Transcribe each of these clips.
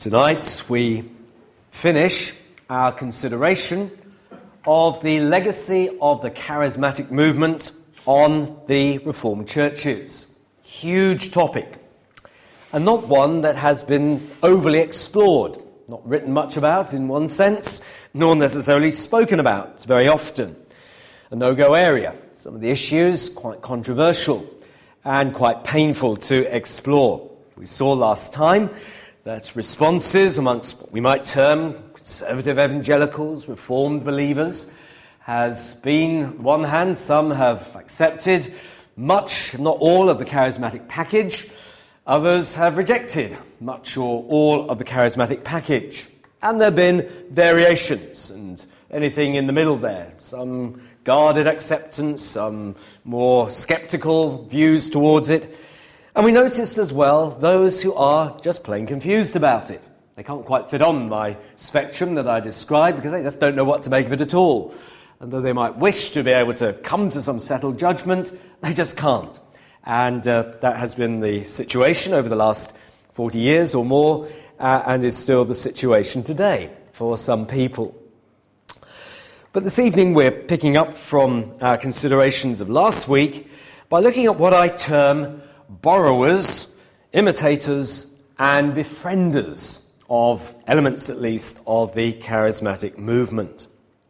Tonight we finish our consideration of the legacy of the charismatic movement on the Reformed churches. Huge topic, and not one that has been overly explored, not written much about in one sense, nor necessarily spoken about very often. A no-go area. Some of the issues quite controversial and quite painful to explore. We saw last time that responses amongst what we might term conservative evangelicals, Reformed believers, has been, on one hand, some have accepted much, if not all, of the charismatic package. Others have rejected much or all of the charismatic package. And there have been variations and anything in the middle there. Some guarded acceptance, some more sceptical views towards it. And we noticed as well those who are just plain confused about it. They can't quite fit on my spectrum that I described because they just don't know what to make of it at all. And though they might wish to be able to come to some settled judgment, they just can't. And that has been the situation over the last 40 years or more, and is still the situation today for some people. But this evening we're picking up from our considerations of last week by looking at what I term borrowers, imitators, and befrienders of elements, at least, of the charismatic movement.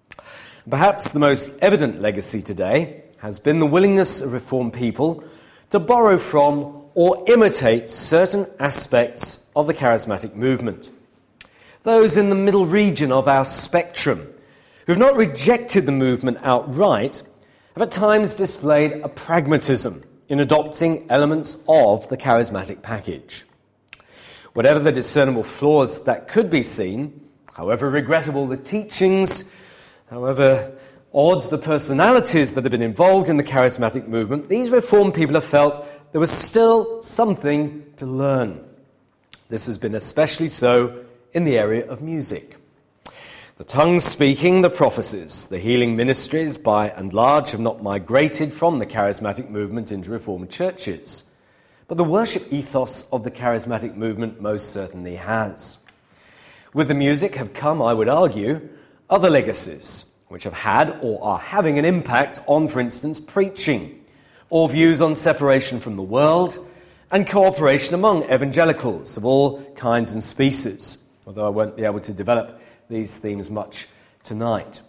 Perhaps the most evident legacy today has been the willingness of Reformed people to borrow from or imitate certain aspects of the charismatic movement. Those in the middle region of our spectrum, who have not rejected the movement outright, have at times displayed a pragmatism in adopting elements of the charismatic package. Whatever the discernible flaws that could be seen, however regrettable the teachings, however odd the personalities that have been involved in the charismatic movement, these Reformed people have felt there was still something to learn. This has been especially so in the area of music. The tongues speaking, the prophecies, the healing ministries, by and large, have not migrated from the charismatic movement into Reformed churches. But the worship ethos of the charismatic movement most certainly has. With the music have come, I would argue, other legacies, which have had or are having an impact on, for instance, preaching, or views on separation from the world, and cooperation among evangelicals of all kinds and species, although I won't be able to develop these themes much tonight.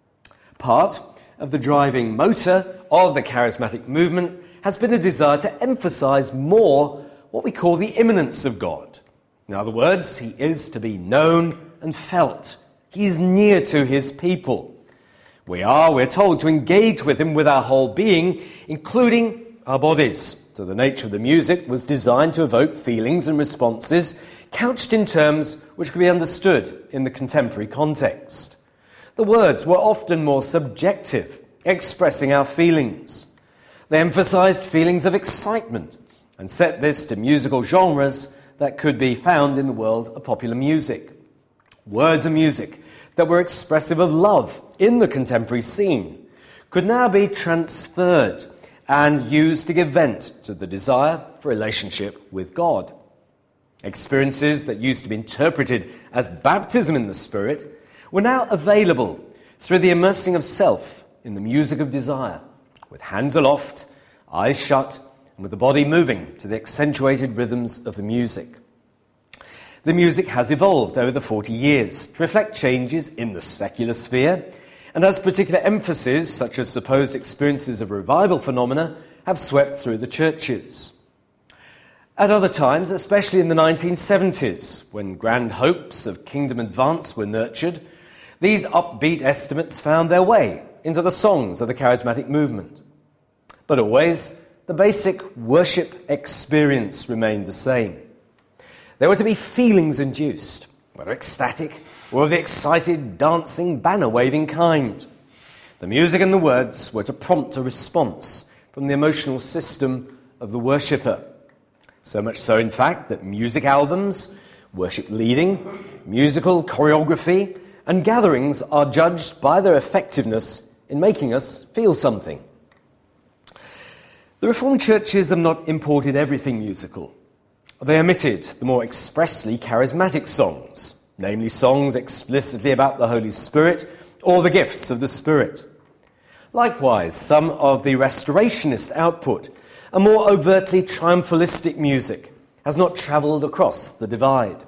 Part of the driving motor of the charismatic movement has been a desire to emphasize more what we call the immanence of God. In other words, he is to be known and felt. He is near to his people. We're told to engage with him with our whole being, including our bodies. So the nature of the music was designed to evoke feelings and responses couched in terms which could be understood in the contemporary context. The words were often more subjective, expressing our feelings. They emphasized feelings of excitement and set this to musical genres that could be found in the world of popular music. Words and music that were expressive of love in the contemporary scene could now be transferred and used to give vent to the desire for relationship with God. Experiences that used to be interpreted as baptism in the Spirit were now available through the immersing of self in the music of desire, with hands aloft, eyes shut, and with the body moving to the accentuated rhythms of the music. The music has evolved over the 40 years to reflect changes in the secular sphere, and has particular emphasis, such as supposed experiences of revival phenomena, have swept through the churches. At other times, especially in the 1970s, when grand hopes of kingdom advance were nurtured, these upbeat estimates found their way into the songs of the charismatic movement. But always, the basic worship experience remained the same. There were to be feelings induced, whether ecstatic or of the excited, dancing, banner-waving kind. The music and the words were to prompt a response from the emotional system of the worshipper. So much so, in fact, that music albums, worship leading, musical choreography, and gatherings are judged by their effectiveness in making us feel something. The Reformed churches have not imported everything musical. they omitted the more expressly charismatic songs, namely songs explicitly about the Holy Spirit or the gifts of the Spirit. Likewise, some of the restorationist output, a more overtly triumphalistic music, has not travelled across the divide.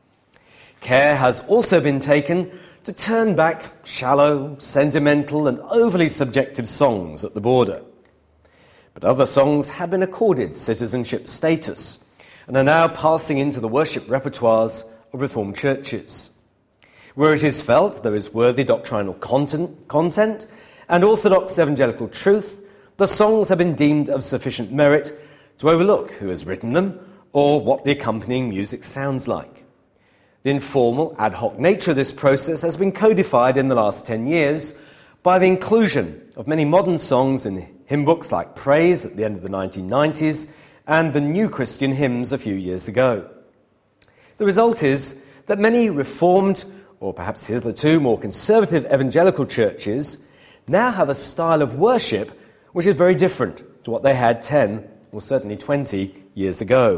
Care has also been taken to turn back shallow, sentimental and overly subjective songs at the border. But other songs have been accorded citizenship status and are now passing into the worship repertoires of Reformed churches. Where it is felt there is worthy doctrinal content and orthodox evangelical truth, the songs have been deemed of sufficient merit to overlook who has written them or what the accompanying music sounds like. The informal, ad hoc nature of this process has been codified in the last 10 years by the inclusion of many modern songs in hymn books like Praise at the end of the 1990s and the New Christian Hymns a few years ago. The result is that many Reformed, or perhaps hitherto more conservative evangelical churches, now have a style of worship which is very different to what they had 10 or certainly 20 years ago.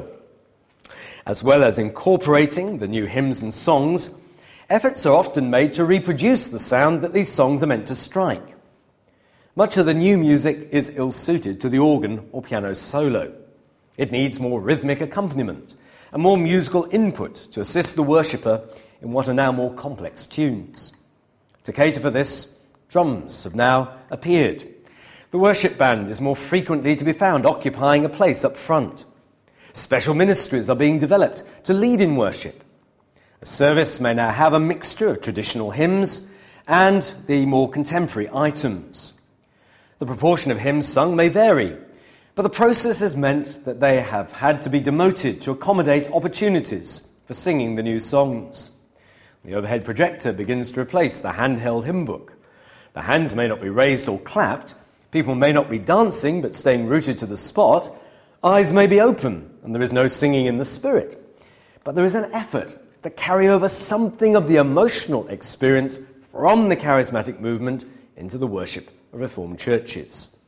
As well as incorporating the new hymns and songs, efforts are often made to reproduce the sound that these songs are meant to strike. Much of the new music is ill-suited to the organ or piano solo. It needs more rhythmic accompaniment and more musical input to assist the worshipper in what are now more complex tunes. To cater for this, drums have now appeared. The worship band is more frequently to be found occupying a place up front. Special ministries are being developed to lead in worship. A service may now have a mixture of traditional hymns and the more contemporary items. The proportion of hymns sung may vary, but the process has meant that they have had to be demoted to accommodate opportunities for singing the new songs. The overhead projector begins to replace the handheld hymn book. The hands may not be raised or clapped, people may not be dancing but staying rooted to the spot, eyes may be open and there is no singing in the spirit, but there is an effort to carry over something of the emotional experience from the charismatic movement into the worship of Reformed churches.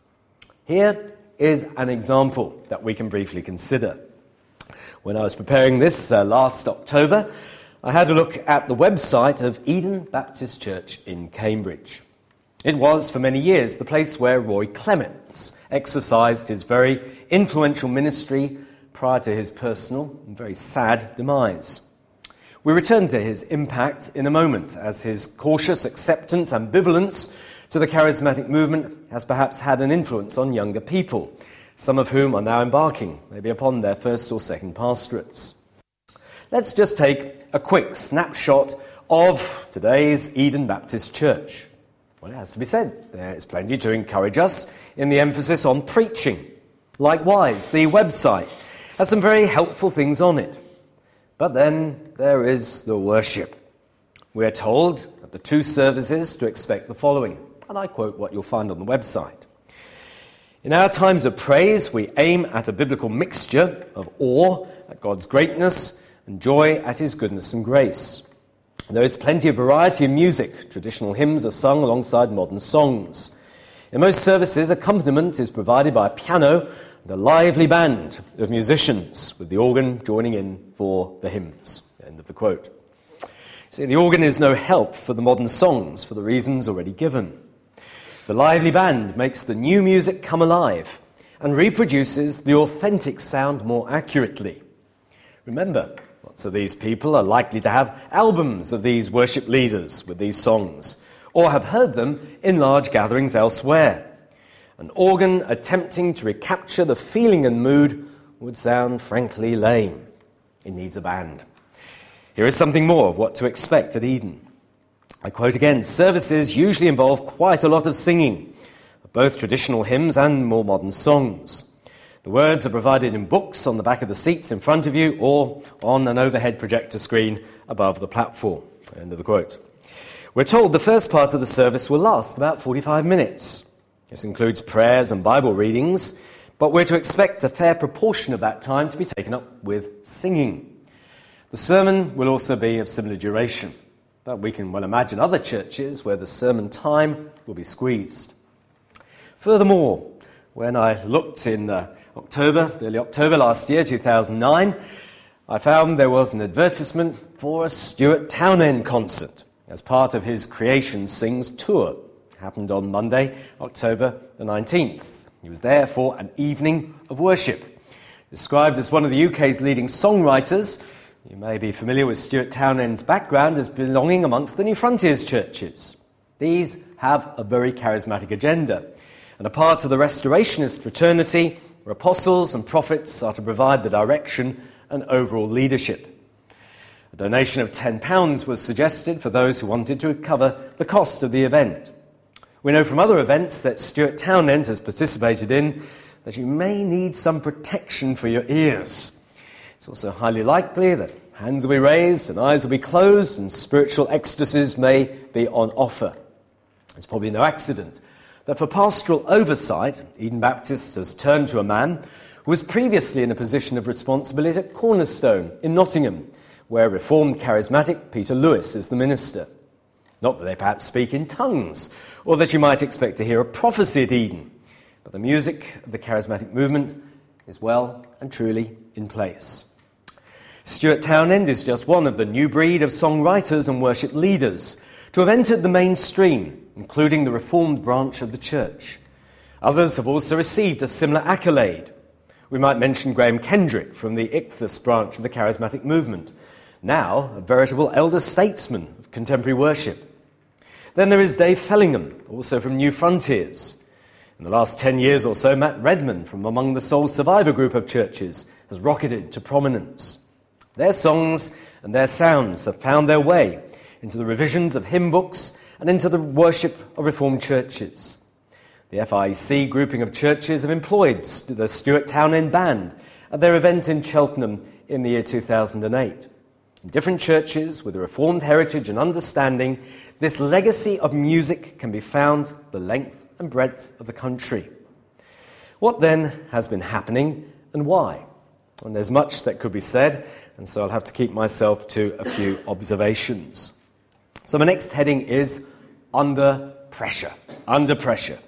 Here is an example that we can briefly consider. When I was preparing this last October, I had a look at the website of Eden Baptist Church in Cambridge. It was, for many years, the place where Roy Clements exercised his very influential ministry prior to his personal and very sad demise. We return to his impact in a moment, as his cautious acceptance, ambivalence to the charismatic movement has perhaps had an influence on younger people, some of whom are now embarking, maybe upon their first or second pastorates. Let's just take a quick snapshot of today's Eden Baptist Church. Well, it has to be said, there is plenty to encourage us in the emphasis on preaching. Likewise, the website has some very helpful things on it. But then there is the worship. We are told at the two services to expect the following, and I quote what you'll find on the website. In our times of praise, we aim at a biblical mixture of awe at God's greatness and joy at his goodness and grace. There is plenty of variety in music. Traditional hymns are sung alongside modern songs. In most services, accompaniment is provided by a piano and a lively band of musicians, with the organ joining in for the hymns. End of the quote. See, the organ is no help for the modern songs for the reasons already given. The lively band makes the new music come alive and reproduces the authentic sound more accurately. Remember, lots of these people are likely to have albums of these worship leaders with these songs, or have heard them in large gatherings elsewhere. An organ attempting to recapture the feeling and mood would sound frankly lame. It needs a band. Here is something more of what to expect at Eden. I quote again, services usually involve quite a lot of singing, both traditional hymns and more modern songs. The words are provided in books on the back of the seats in front of you or on an overhead projector screen above the platform. End of the quote. We're told the first part of the service will last about 45 minutes. This includes prayers and Bible readings, but we're to expect a fair proportion of that time to be taken up with singing. The sermon will also be of similar duration, but we can well imagine other churches where the sermon time will be squeezed. Furthermore, when I looked in early October last year, 2009, I found there was an advertisement for a Stuart Townend concert as part of his Creation Sings tour. It happened on Monday, October the 19th. He was there for an evening of worship. Described as one of the UK's leading songwriters, you may be familiar with Stuart Townend's background as belonging amongst the New Frontiers churches. These have a very charismatic agenda, and a part of the Restorationist fraternity where apostles and prophets are to provide the direction and overall leadership. A donation of £10 was suggested for those who wanted to cover the cost of the event. We know from other events that Stuart Townend has participated in that you may need some protection for your ears. It's also highly likely that hands will be raised and eyes will be closed and spiritual ecstasies may be on offer. It's probably no accident that for pastoral oversight, Eden Baptist has turned to a man who was previously in a position of responsibility at Cornerstone in Nottingham, where Reformed charismatic Peter Lewis is the minister. Not that they perhaps speak in tongues, or that you might expect to hear a prophecy at Eden, but the music of the charismatic movement is well and truly in place. Stuart Townend is just one of the new breed of songwriters and worship leaders to have entered the mainstream, including the Reformed branch of the church. Others have also received a similar accolade. We might mention Graham Kendrick from the Ichthus branch of the charismatic movement, now a veritable elder statesman of contemporary worship. Then there is Dave Fellingham, also from New Frontiers. In the last 10 years or so, Matt Redman from among the Soul Survivor group of churches has rocketed to prominence. Their songs and their sounds have found their way into the revisions of hymn books and into the worship of Reformed churches. The FIEC grouping of churches have employed the Stuart Townend Band at their event in Cheltenham in the year 2008. In different churches with a Reformed heritage and understanding, this legacy of music can be found the length and breadth of the country. What then has been happening and why? And there's much that could be said, and so I'll have to keep myself to a few observations. So my next heading is under pressure. Under pressure.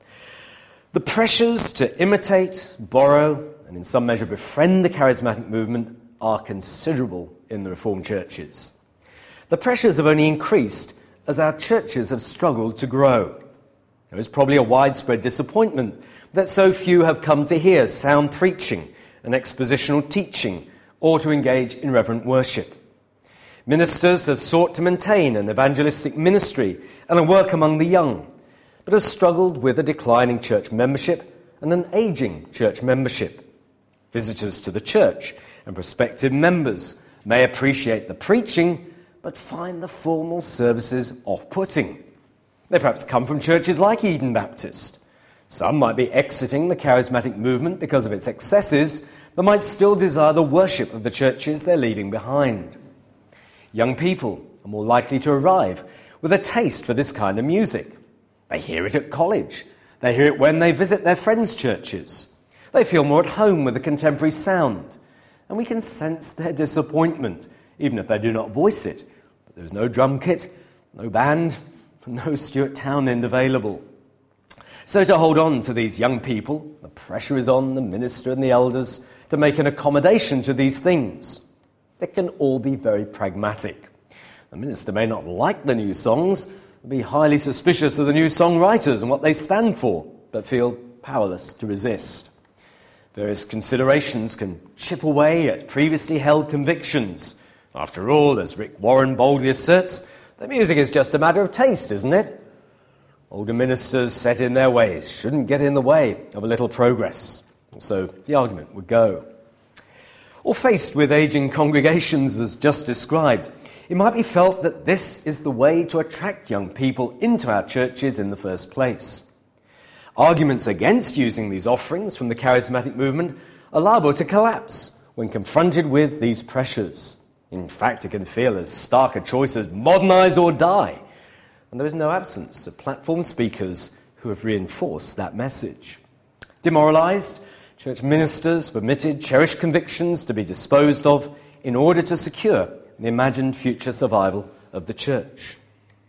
The pressures to imitate, borrow, and in some measure befriend the charismatic movement are considerable in the Reformed churches. The pressures have only increased as our churches have struggled to grow. There is probably a widespread disappointment that so few have come to hear sound preaching and expositional teaching or to engage in reverent worship. Ministers have sought to maintain an evangelistic ministry and a work among the young, but have struggled with a declining church membership and an ageing church membership. Visitors to the church and prospective members may appreciate the preaching, but find the formal services off-putting. They perhaps come from churches like Eden Baptist. Some might be exiting the charismatic movement because of its excesses, but might still desire the worship of the churches they're leaving behind. Young people are more likely to arrive with a taste for this kind of music. They hear it at college. They hear it when they visit their friends' churches. They feel more at home with the contemporary sound. And we can sense their disappointment, even if they do not voice it. But there's no drum kit, no band, no Stuart Townend available. So to hold on to these young people, the pressure is on the minister and the elders to make an accommodation to these things. They can all be very pragmatic. The minister may not like the new songs, be highly suspicious of the new songwriters and what they stand for, but feel powerless to resist. Various considerations can chip away at previously held convictions. After all, as Rick Warren boldly asserts, the music is just a matter of taste, isn't it? Older ministers set in their ways shouldn't get in the way of a little progress. So the argument would go. Or faced with aging congregations as just described, it might be felt that this is the way to attract young people into our churches in the first place. Arguments against using these offerings from the charismatic movement are liable to collapse when confronted with these pressures. In fact, it can feel as stark a choice as modernise or die, and there is no absence of platform speakers who have reinforced that message. Demoralised, church ministers permitted cherished convictions to be disposed of in order to secure the imagined future survival of the church.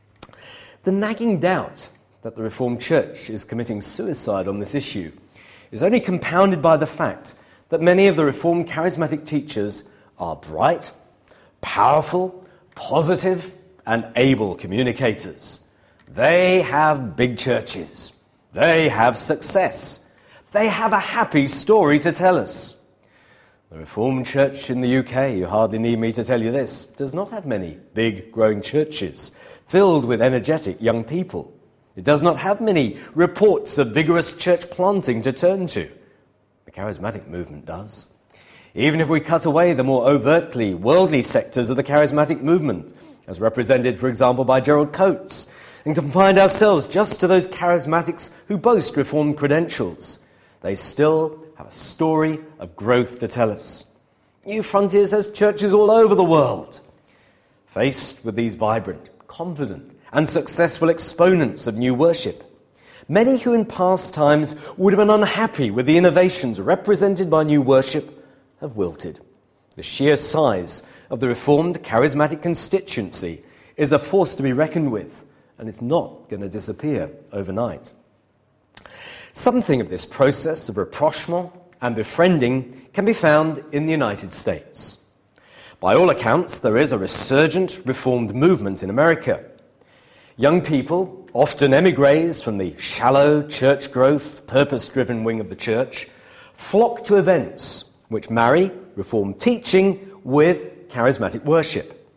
The nagging doubt that the Reformed Church is committing suicide on this issue is only compounded by the fact that many of the Reformed charismatic teachers are bright, powerful, positive, and able communicators. They have big churches. They have success. They have a happy story to tell us. The Reformed Church in the UK, you hardly need me to tell you this, does not have many big growing churches filled with energetic young people. It does not have many reports of vigorous church planting to turn to. The charismatic movement does. Even if we cut away the more overtly worldly sectors of the charismatic movement, as represented, for example, by Gerald Coates, and confine ourselves just to those charismatics who boast Reformed credentials, they still have a story of growth to tell us. New Frontiers has churches all over the world. Faced with these vibrant, confident, and successful exponents of new worship, many who in past times would have been unhappy with the innovations represented by new worship have wilted. The sheer size of the Reformed charismatic constituency is a force to be reckoned with, and it's not going to disappear overnight. Something of this process of rapprochement and befriending can be found in the United States. By all accounts, there is a resurgent Reformed movement in America. Young people, often emigres from the shallow church growth, purpose-driven wing of the church, flock to events which marry Reformed teaching with charismatic worship.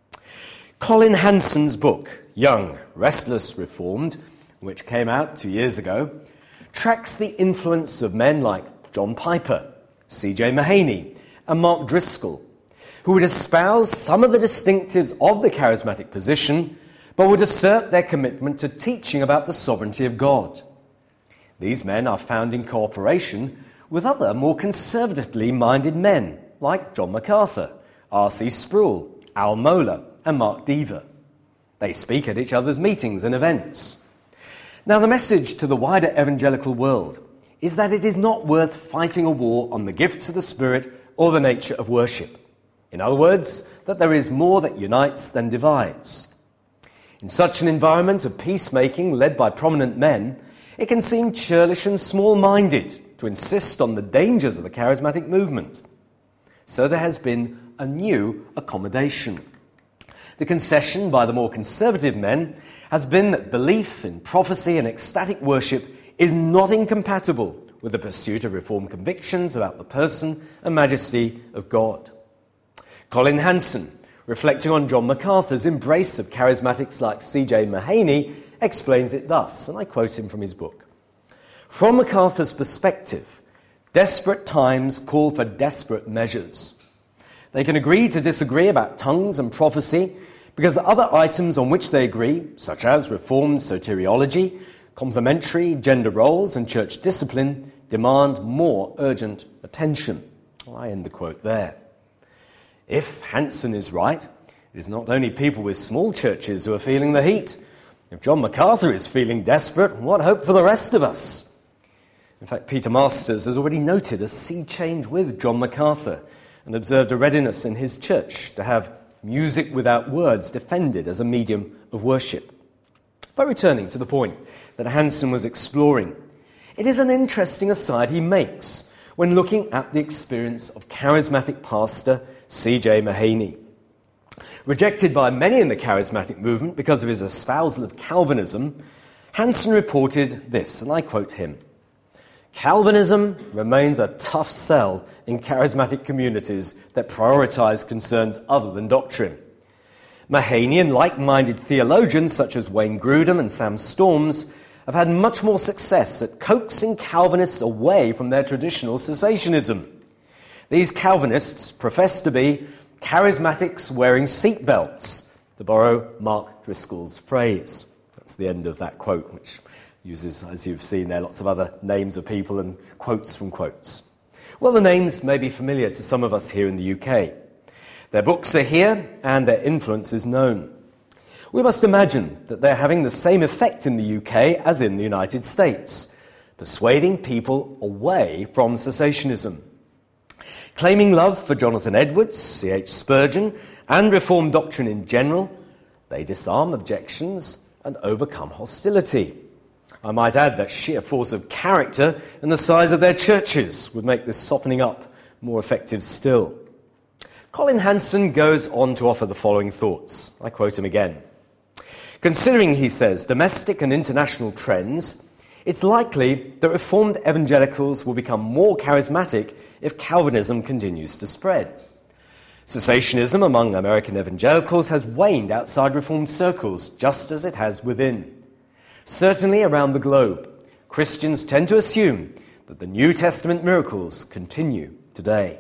Colin Hanson's book, Young, Restless, Reformed, which came out 2 years ago, tracks the influence of men like John Piper, C.J. Mahaney, and Mark Driscoll, who would espouse some of the distinctives of the charismatic position, but would assert their commitment to teaching about the sovereignty of God. These men are found in cooperation with other more conservatively minded men like John MacArthur, R.C. Sproul, Al Mohler, and Mark Dever. They speak at each other's meetings and events. Now, the message to the wider evangelical world is that it is not worth fighting a war on the gifts of the Spirit or the nature of worship. In other words, that there is more that unites than divides. In such an environment of peacemaking led by prominent men, it can seem churlish and small-minded to insist on the dangers of the charismatic movement. So there has been a new accommodation. The concession by the more conservative men has been that belief in prophecy and ecstatic worship is not incompatible with the pursuit of Reformed convictions about the person and majesty of God. Colin Hanson, reflecting on John MacArthur's embrace of charismatics like C.J. Mahaney, explains it thus, and I quote him from his book. From MacArthur's perspective, desperate times call for desperate measures. They can agree to disagree about tongues and prophecy because other items on which they agree, such as Reformed soteriology, complementary gender roles, and church discipline, demand more urgent attention. I end the quote there. If Hanson is right, it is not only people with small churches who are feeling the heat. If John MacArthur is feeling desperate, what hope for the rest of us? In fact, Peter Masters has already noted a sea change with John MacArthur and observed a readiness in his church to have music without words defended as a medium of worship. But returning to the point that Hanson was exploring, it is an interesting aside he makes when looking at the experience of charismatic pastor C.J. Mahaney. Rejected by many in the charismatic movement because of his espousal of Calvinism, Hanson reported this, and I quote him, "Calvinism remains a tough sell in charismatic communities that prioritize concerns other than doctrine. Mahaney and like-minded theologians such as Wayne Grudem and Sam Storms have had much more success at coaxing Calvinists away from their traditional cessationism. These Calvinists profess to be charismatics wearing seatbelts, to borrow Mark Driscoll's phrase." That's the end of that quote, which uses, as you've seen there, lots of other names of people and quotes from quotes. Well, the names may be familiar to some of us here in the UK. Their books are here and their influence is known. We must imagine that they're having the same effect in the UK as in the United States, persuading people away from cessationism. Claiming love for Jonathan Edwards, C.H. Spurgeon, and Reformed doctrine in general, they disarm objections and overcome hostility. I might add that sheer force of character and the size of their churches would make this softening up more effective still. Colin Hanson goes on to offer the following thoughts. I quote him again. Considering, he says, domestic and international trends, it's likely that Reformed evangelicals will become more charismatic if Calvinism continues to spread. Cessationism among American evangelicals has waned outside Reformed circles, just as it has within. Certainly around the globe, Christians tend to assume that the New Testament miracles continue today.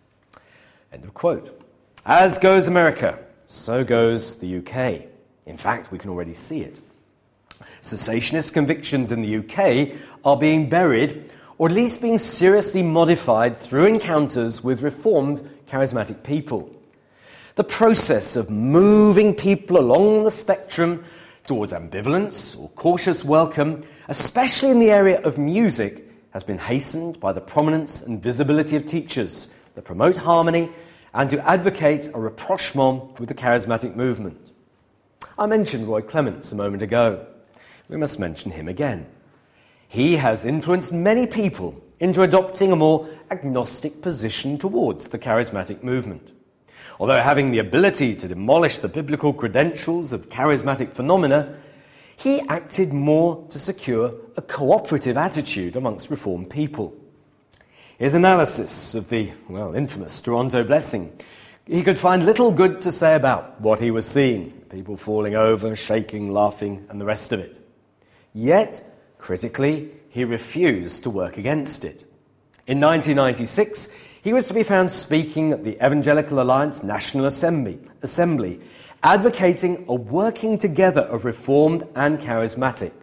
End of quote. As goes America, so goes the UK. In fact, we can already see it. Cessationist convictions in the UK are being buried, or at least being seriously modified through encounters with Reformed charismatic people. The process of moving people along the spectrum towards ambivalence or cautious welcome, especially in the area of music, has been hastened by the prominence and visibility of teachers that promote harmony and to advocate a rapprochement with the charismatic movement. I mentioned Roy Clements a moment ago. We must mention him again. He has influenced many people into adopting a more agnostic position towards the charismatic movement. Although having the ability to demolish the biblical credentials of charismatic phenomena, he acted more to secure a cooperative attitude amongst Reformed people. His analysis of the, infamous Toronto blessing, he could find little good to say about what he was seeing, people falling over, shaking, laughing, and the rest of it. Yet, critically, he refused to work against it. In 1996, he was to be found speaking at the Evangelical Alliance National Assembly, advocating a working together of Reformed and charismatic.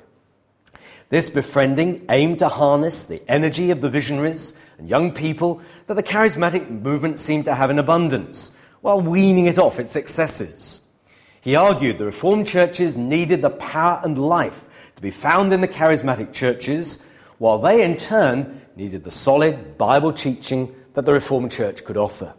This befriending aimed to harness the energy of the visionaries and young people that the charismatic movement seemed to have in abundance, while weaning it off its excesses. He argued the Reformed churches needed the power and life to be found in the charismatic churches, while they in turn needed the solid Bible teaching that the Reformed Church could offer.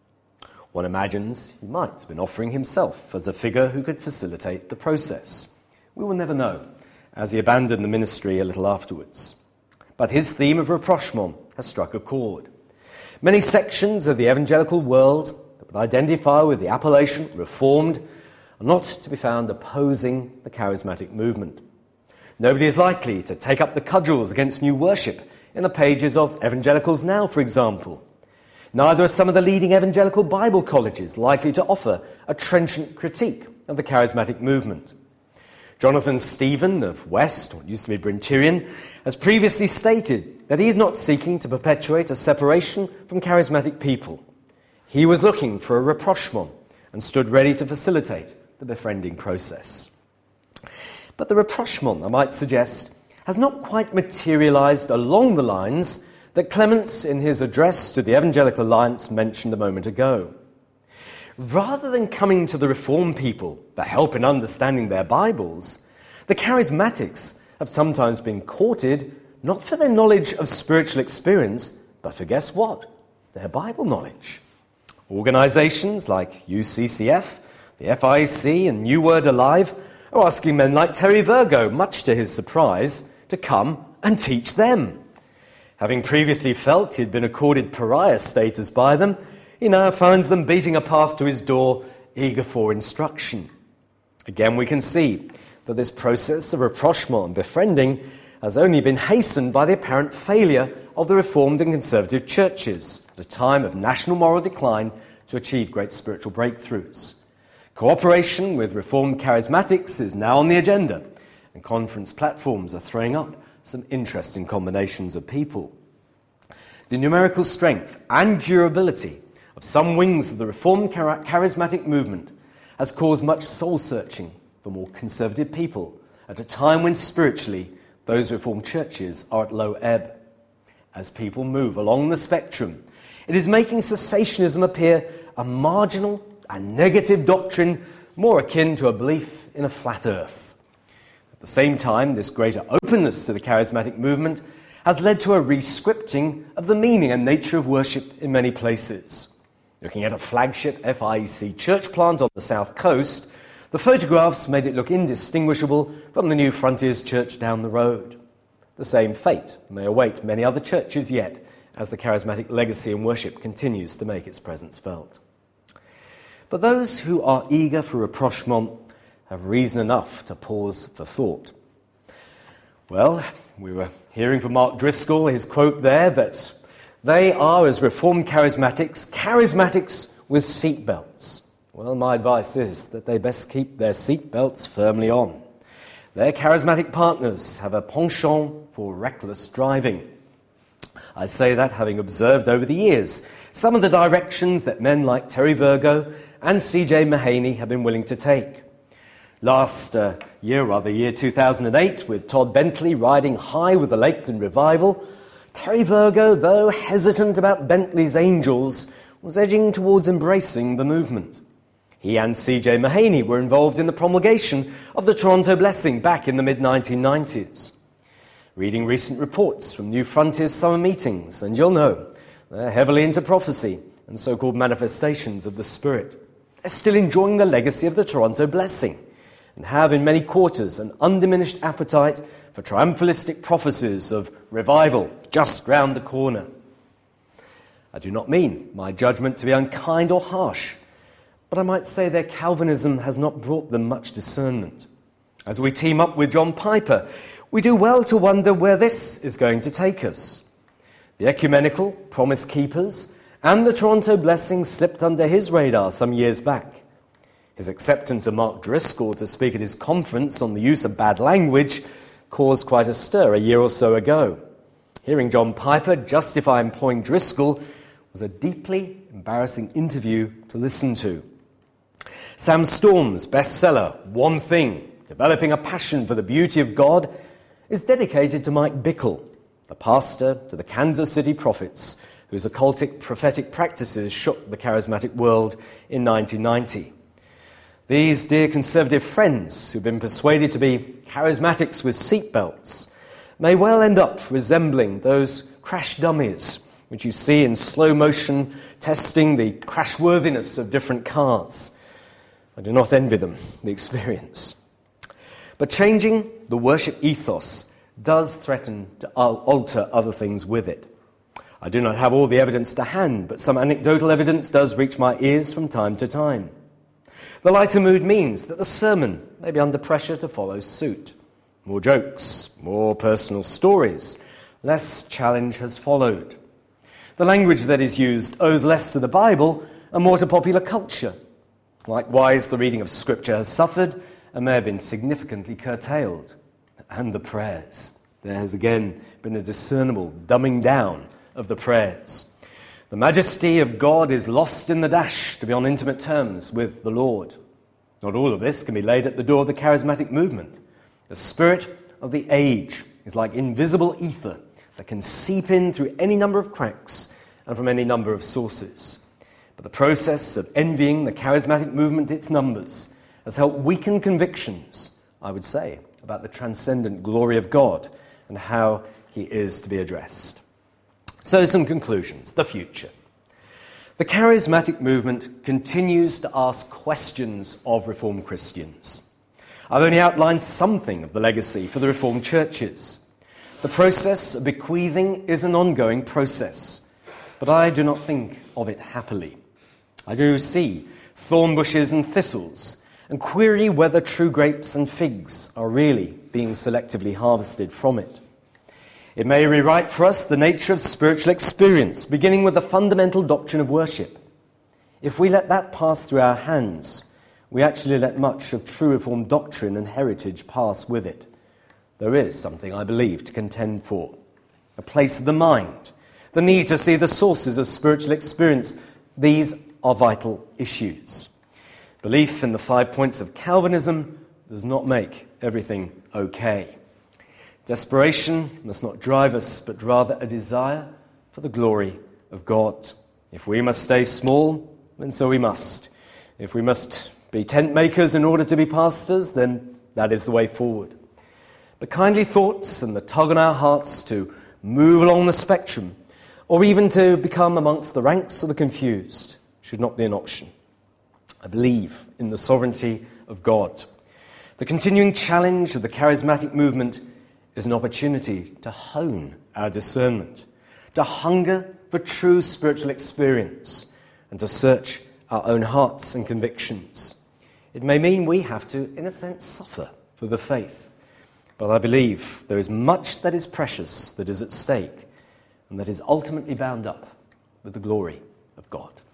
One imagines he might have been offering himself as a figure who could facilitate the process. We will never know, as he abandoned the ministry a little afterwards. But his theme of rapprochement has struck a chord. Many sections of the evangelical world that would identify with the appellation Reformed are not to be found opposing the charismatic movement. Nobody is likely to take up the cudgels against new worship in the pages of Evangelicals Now, for example. Neither are some of the leading evangelical Bible colleges likely to offer a trenchant critique of the charismatic movement. Jonathan Stephen of West, or used to be Brentirian, has previously stated that he is not seeking to perpetuate a separation from charismatic people. He was looking for a rapprochement and stood ready to facilitate the befriending process. But the rapprochement, I might suggest, has not quite materialized along the lines that Clements, in his address to the Evangelical Alliance, mentioned a moment ago. Rather than coming to the Reformed people for help in understanding their Bibles, the charismatics have sometimes been courted not for their knowledge of spiritual experience, but for, guess what? Their Bible knowledge. Organizations like UCCF, the FIEC, and New Word Alive are asking men like Terry Virgo, much to his surprise, to come and teach them. Having previously felt he'd been accorded pariah status by them, he now finds them beating a path to his door, eager for instruction. Again, we can see that this process of rapprochement and befriending has only been hastened by the apparent failure of the Reformed and conservative churches at a time of national moral decline to achieve great spiritual breakthroughs. Cooperation with Reformed charismatics is now on the agenda, and conference platforms are throwing up some interesting combinations of people. The numerical strength and durability of some wings of the Reformed charismatic movement has caused much soul-searching for more conservative people at a time when spiritually those Reformed churches are at low ebb. As people move along the spectrum, it is making cessationism appear a marginal and negative doctrine more akin to a belief in a flat earth. At the same time, this greater openness to the charismatic movement has led to a re-scripting of the meaning and nature of worship in many places. Looking at a flagship FIEC church plant on the south coast, the photographs made it look indistinguishable from the New Frontiers Church down the road. The same fate may await many other churches yet, as the charismatic legacy in worship continues to make its presence felt. But those who are eager for rapprochement have reason enough to pause for thought. Well, we were hearing from Mark Driscoll, his quote there, that they are, as Reformed charismatics with seatbelts. Well, my advice is that they best keep their seatbelts firmly on. Their charismatic partners have a penchant for reckless driving. I say that having observed over the years some of the directions that men like Terry Virgo and C.J. Mahaney have been willing to take. Last year 2008, with Todd Bentley riding high with the Lakeland Revival, Terry Virgo, though hesitant about Bentley's Angels, was edging towards embracing the movement. He and C.J. Mahaney were involved in the promulgation of the Toronto Blessing back in the mid-1990s. Reading recent reports from New Frontiers summer meetings, and you'll know they're heavily into prophecy and so-called manifestations of the Spirit. They're still enjoying the legacy of the Toronto Blessing and have in many quarters an undiminished appetite for triumphalistic prophecies of revival just round the corner. I do not mean my judgment to be unkind or harsh, but I might say their Calvinism has not brought them much discernment. As we team up with John Piper, we do well to wonder where this is going to take us. The ecumenical, promise keepers, and the Toronto Blessing slipped under his radar some years back. His acceptance of Mark Driscoll to speak at his conference on the use of bad language caused quite a stir a year or so ago. Hearing John Piper justify employing Driscoll was a deeply embarrassing interview to listen to. Sam Storm's bestseller, One Thing, Developing a Passion for the Beauty of God, is dedicated to Mike Bickle, the pastor to the Kansas City Prophets, whose occultic prophetic practices shook the charismatic world in 1990. These dear conservative friends who've been persuaded to be charismatics with seatbelts may well end up resembling those crash dummies which you see in slow motion testing the crashworthiness of different cars. I do not envy them the experience. But changing the worship ethos does threaten to alter other things with it. I do not have all the evidence to hand, but some anecdotal evidence does reach my ears from time to time. The lighter mood means that the sermon may be under pressure to follow suit. More jokes, more personal stories, less challenge has followed. The language that is used owes less to the Bible and more to popular culture. Likewise, the reading of Scripture has suffered and may have been significantly curtailed. And the prayers. There has again been a discernible dumbing down of the prayers. The majesty of God is lost in the dash to be on intimate terms with the Lord. Not all of this can be laid at the door of the charismatic movement. The spirit of the age is like invisible ether that can seep in through any number of cracks and from any number of sources. But the process of envying the charismatic movement its numbers has helped weaken convictions, I would say, about the transcendent glory of God and how he is to be addressed. So some conclusions. The future. The charismatic movement continues to ask questions of Reformed Christians. I've only outlined something of the legacy for the Reformed churches. The process of bequeathing is an ongoing process, but I do not think of it happily. I do see thorn bushes and thistles, and query whether true grapes and figs are really being selectively harvested from it. It may rewrite for us the nature of spiritual experience, beginning with the fundamental doctrine of worship. If we let that pass through our hands, we actually let much of true Reformed doctrine and heritage pass with it. There is something, I believe, to contend for. A place of the mind, the need to see the sources of spiritual experience. These are vital issues. Belief in the 5 points of Calvinism does not make everything okay. Desperation must not drive us, but rather a desire for the glory of God. If we must stay small, then so we must. If we must be tent makers in order to be pastors, then that is the way forward. But kindly thoughts and the tug on our hearts to move along the spectrum, or even to become amongst the ranks of the confused, should not be an option. I believe in the sovereignty of God. The continuing challenge of the charismatic movement is an opportunity to hone our discernment, to hunger for true spiritual experience, and to search our own hearts and convictions. It may mean we have to, in a sense, suffer for the faith. But I believe there is much that is precious, that is at stake, and that is ultimately bound up with the glory of God.